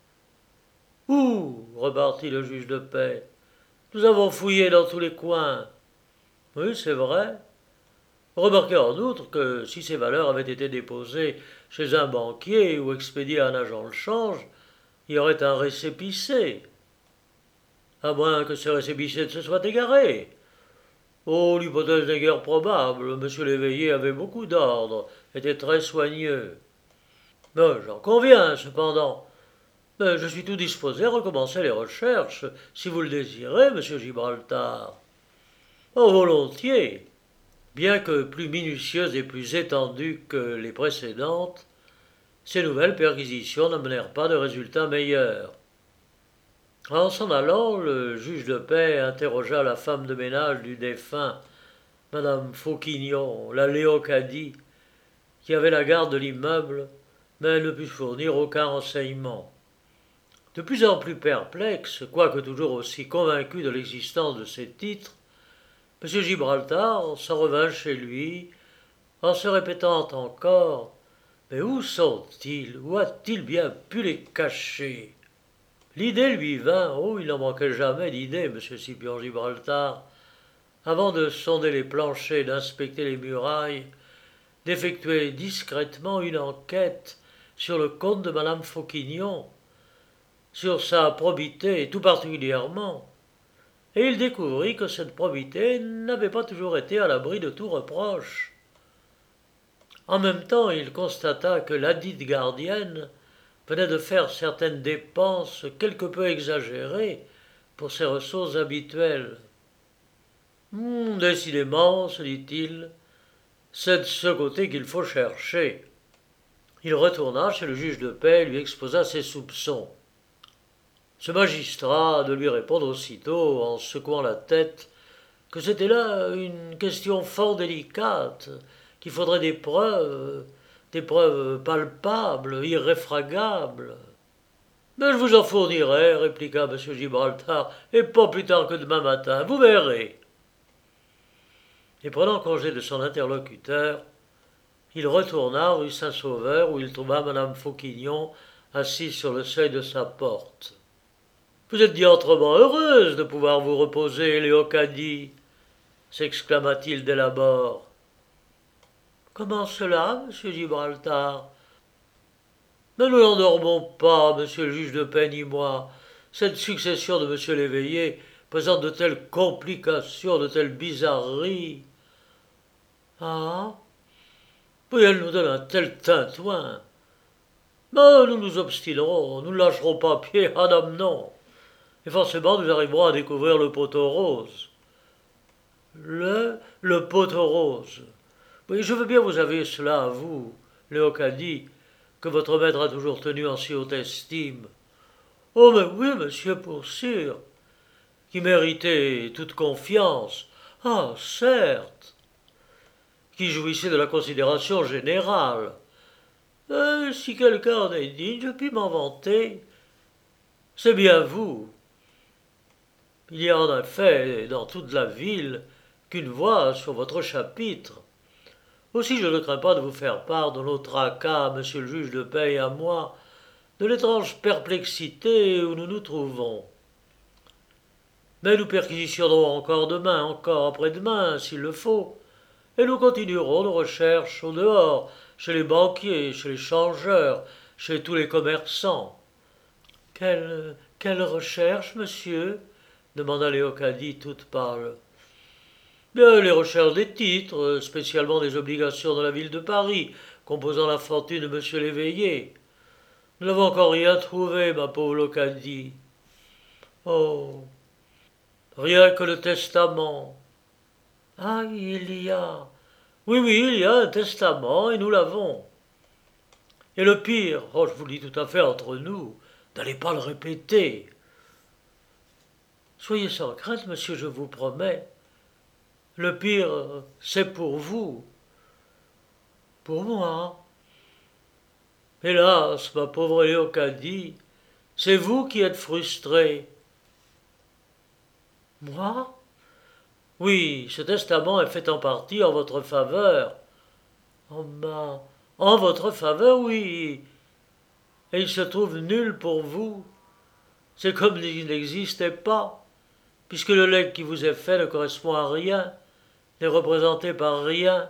Où? Repartit le juge de paix. Nous avons fouillé dans tous les coins. Oui, c'est vrai. Remarquez en outre que si ces valeurs avaient été déposées chez un banquier ou expédiées à un agent de change, il y aurait un récépissé. À moins que ce récépissé ne se soit égaré. Oh, l'hypothèse n'est guère probable. Monsieur l'éveillé avait beaucoup d'ordre, était très soigneux. Mais j'en conviens, cependant. Mais je suis tout disposé à recommencer les recherches, si vous le désirez, monsieur Gibraltar. Oh, volontiers. Bien que plus minutieuses et plus étendues que les précédentes, ces nouvelles perquisitions n'amenèrent pas de résultats meilleurs. En s'en allant, le juge de paix interrogea la femme de ménage du défunt, madame Fauquignon, la Léocadie, qui avait la garde de l'immeuble, mais elle ne put fournir aucun renseignement. De plus en plus perplexe, quoique toujours aussi convaincu de l'existence de ces titres, M. Gibraltar s'en revint chez lui, en se répétant encore « Mais où sont-ils? Où a-t-il bien pu les cacher ?» L'idée lui vint, oh, il n'en manquait jamais d'idées, M. Scipion Gibraltar, avant de sonder les planchers, d'inspecter les murailles, d'effectuer discrètement une enquête sur le compte de Madame Fauquignon, sur sa probité et tout particulièrement, et il découvrit que cette probité n'avait pas toujours été à l'abri de tout reproche. En même temps, il constata que ladite gardienne venait de faire certaines dépenses quelque peu exagérées pour ses ressources habituelles. Décidément, se dit-il, c'est de ce côté qu'il faut chercher. Il retourna chez le juge de paix et lui exposa ses soupçons. Ce magistrat de lui répondre aussitôt, en secouant la tête, que c'était là une question fort délicate, qu'il faudrait des preuves palpables, irréfragables. Mais je vous en fournirai, répliqua M. Gibraltar, et pas plus tard que demain matin, vous verrez. Et prenant congé de son interlocuteur, il retourna rue Saint-Sauveur où il trouva Madame Fauquignon assise sur le seuil de sa porte. Vous êtes diantrement heureuse de pouvoir vous reposer, Léocadie, s'exclama-t-il dès l'abord. Comment cela, monsieur Gibraltar? Mais nous n'en dormons pas, monsieur le juge de paix ni moi. Cette succession de monsieur l'éveillé présente de telles complications, de telles bizarreries. Ah? Oui, elle nous donne un tel tintouin. Mais nous nous obstinerons, nous ne lâcherons pas pied, ah dame non. Et forcément nous arriverons à découvrir le poteau rose. Le poteau rose. Oui, je veux bien vous avouer cela à vous, Léocadie, que votre maître a toujours tenu en si haute estime. Oh, mais oui, monsieur, pour sûr, qui méritait toute confiance. Ah, certes, qui jouissait de la considération générale. Si quelqu'un en est digne, je puis m'en vanter. C'est bien vous. Il y a en effet dans toute la ville qu'une voix sur votre chapitre. Aussi je ne crains pas de vous faire part de nos tracas, monsieur le juge de paix et à moi, de l'étrange perplexité où nous nous trouvons. Mais nous perquisitionnerons encore demain, encore après-demain, s'il le faut, et nous continuerons nos recherches au dehors, chez les banquiers, chez les changeurs, chez tous les commerçants. Quelle recherche, monsieur? Demanda Léocadie toute pâle. Bien, les recherches des titres, spécialement des obligations de la ville de Paris, composant la fortune de monsieur l'éveillé. Nous n'avons encore rien trouvé, ma pauvre Léocadie. Oh, rien que le testament. Ah, il y a. Oui, il y a un testament, et nous l'avons. Et le pire, oh, je vous le dis tout à fait entre nous, n'allez pas le répéter. Soyez sans crainte, monsieur, je vous promets. Le pire, c'est pour vous. Pour moi. Hélas, ma pauvre Léocadie, c'est vous qui êtes frustrée. Moi? Oui, ce testament est fait en partie en votre faveur. En votre faveur, oui. Et il se trouve nul pour vous. C'est comme s'il n'existait pas, puisque le legs qui vous est fait ne correspond à rien, n'est représenté par rien.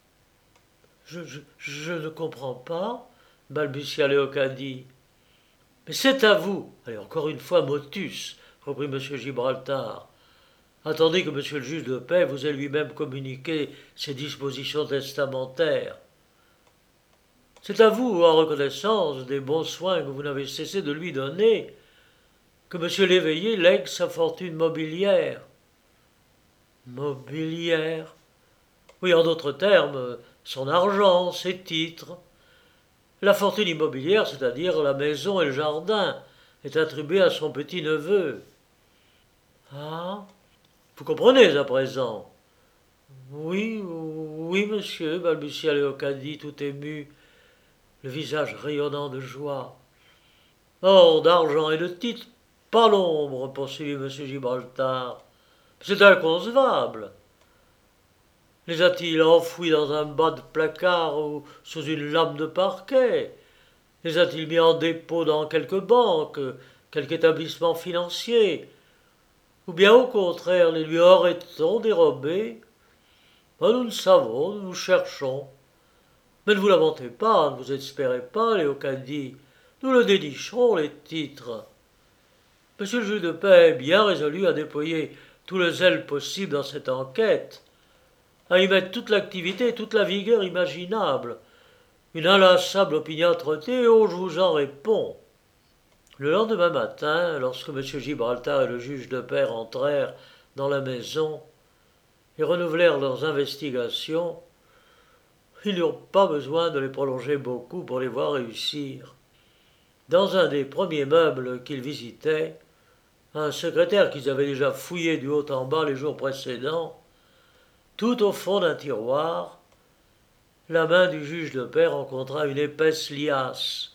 Je ne comprends pas, balbutia Léocadie. Mais c'est à vous. Allez, encore une fois, motus, reprit M. Gibraltar. Attendez que M. le juge de paix vous ait lui-même communiqué ses dispositions testamentaires. C'est à vous, en reconnaissance des bons soins que vous n'avez cessé de lui donner, que M. l'éveillé lègue sa fortune mobilière. Mobilière? Oui, en d'autres termes, son argent, ses titres. La fortune immobilière, c'est-à-dire la maison et le jardin, est attribuée à son petit-neveu. Ah, vous comprenez à présent? Oui, oui, monsieur, balbutia Léocadie, tout ému, le visage rayonnant de joie. Or, d'argent et de titres, pas l'ombre, poursuivit M. Gibraltar. C'est inconcevable. Les a-t-il enfouis dans un bas de placard ou sous une lame de parquet? Les a-t-il mis en dépôt dans quelque banque, quelque établissement financier? Ou bien au contraire, les lui aurait-on dérobés? Nous ne savons, nous cherchons. Mais ne vous lamentez pas, ne vous espérez pas, Léocadie. Nous le dénicherons, les titres. Monsieur le juge de paix est bien résolu à déployer tout le zèle possible dans cette enquête, à y mettre toute l'activité et toute la vigueur imaginable. Une inlassable opiniâtreté, oh, je vous en réponds. Le lendemain matin, lorsque M. Gibraltar et le juge de paix rentrèrent dans la maison et renouvelèrent leurs investigations, ils n'eurent pas besoin de les prolonger beaucoup pour les voir réussir. Dans un des premiers meubles qu'ils visitaient, un secrétaire qu'ils avaient déjà fouillé du haut en bas les jours précédents, tout au fond d'un tiroir, la main du juge de paix rencontra une épaisse liasse.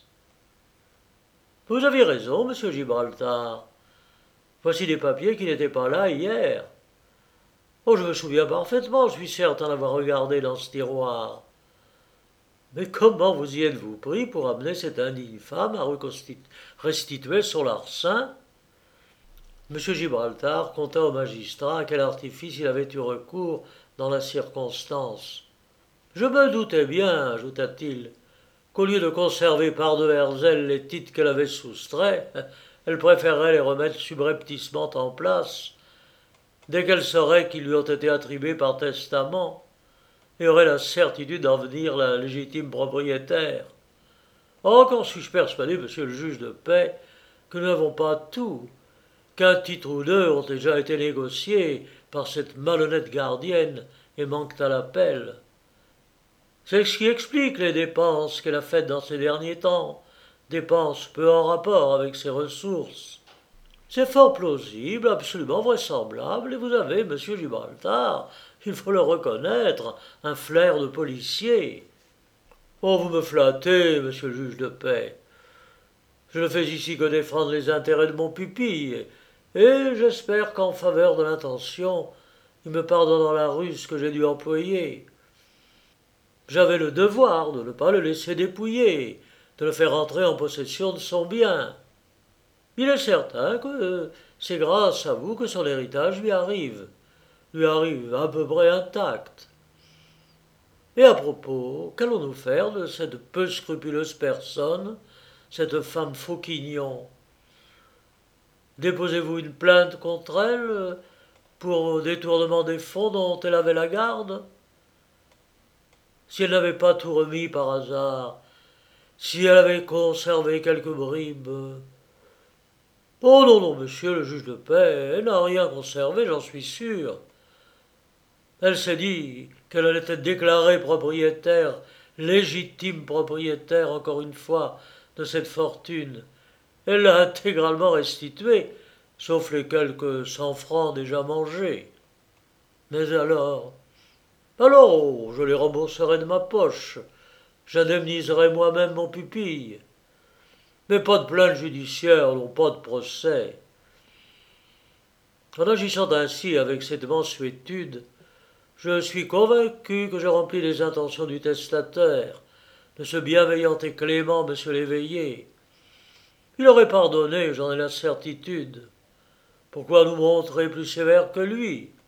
Vous avez raison, monsieur Gibraltar. Voici des papiers qui n'étaient pas là hier. Oh, je me souviens parfaitement, je suis certain d'avoir regardé dans ce tiroir. Mais comment vous y êtes-vous pris pour amener cette indigne femme à restituer son larcin? M. Gibraltar conta au magistrat à quel artifice il avait eu recours dans la circonstance. Je me doutais bien, ajouta-t-il, qu'au lieu de conserver par-devers elle les titres qu'elle avait soustraits, elle préférerait les remettre subrepticement en place, dès qu'elle saurait qu'ils lui ont été attribués par testament, et aurait la certitude d'en devenir la légitime propriétaire. Oh, qu'en suis-je persuadé, monsieur le juge de paix, que nous n'avons pas tout, qu'un titre ou deux ont déjà été négociés par cette malhonnête gardienne et manquent à l'appel. C'est ce qui explique les dépenses qu'elle a faites dans ces derniers temps, dépenses peu en rapport avec ses ressources. C'est fort plausible, absolument vraisemblable, et vous avez, monsieur Gibraltar, il faut le reconnaître, un flair de policier. Oh, vous me flattez, monsieur le juge de paix. Je ne fais ici que défendre les intérêts de mon pupille, et j'espère qu'en faveur de l'intention, il me pardonnera la ruse que j'ai dû employer. J'avais le devoir de ne pas le laisser dépouiller, de le faire entrer en possession de son bien. Il est certain que c'est grâce à vous que son héritage lui arrive à peu près intact. Et à propos, qu'allons-nous faire de cette peu scrupuleuse personne, cette femme Fauquignon? Déposez-vous une plainte contre elle pour détournement des fonds dont elle avait la garde? Si elle n'avait pas tout remis par hasard, si elle avait conservé quelques bribes. Oh non, non, monsieur le juge de paix, elle n'a rien conservé, j'en suis sûr. Elle s'est dit qu'elle allait être déclarée propriétaire, légitime propriétaire, encore une fois, de cette fortune. Elle l'a intégralement restituée, sauf les quelques 100 francs déjà mangés. Mais alors, je les rembourserai de ma poche. J'indemniserai moi-même mon pupille. Mais pas de plainte judiciaire, non pas de procès. En agissant ainsi avec cette mansuétude, je suis convaincu que j'ai rempli les intentions du testateur, de ce bienveillant et clément monsieur l'éveillé. Il aurait pardonné, j'en ai la certitude. Pourquoi nous montrer plus sévères que lui,